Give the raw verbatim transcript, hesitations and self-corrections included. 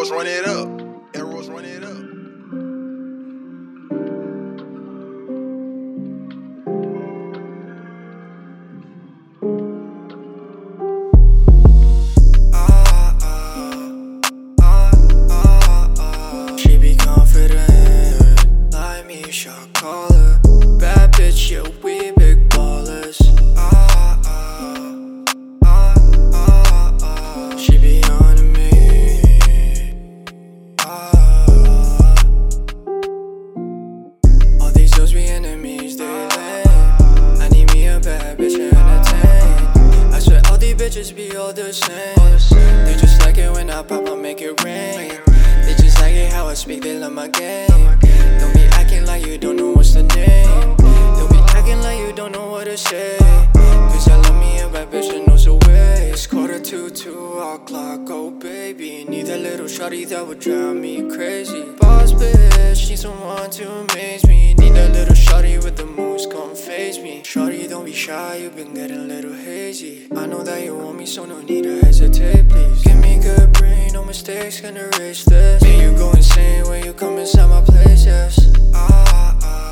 Arrows run it up. Arrows run it up. She be confident, like me, shot caller. Bad bitch, yeah, we big ballers. Ah, ah, ah, ah, ah. She be on me. Ah. All these girls be enemies, they lame. I need me a bad bitch to entertain. I swear all these bitches be all the same. They just like it when I pop, I make it rain. They just like it how I speak, they love my game. Don't be acting like you don't know what's the name. Don't be acting like you don't know what to say. Cause I love me a bad bitch that knows the way. It's quarter to two o'clock, oh baby. Need that little shawty that would drive me crazy. Boss bitch, need someone to amaze me. Need that little shawty with the moves, come face me. Shawty, don't be shy, you been getting a little hazy. I know that you want me, so no need to hesitate, please. Give me good brain, no mistakes, gonna erase this. Make you go insane when you come inside my place, yes. Ah, ah.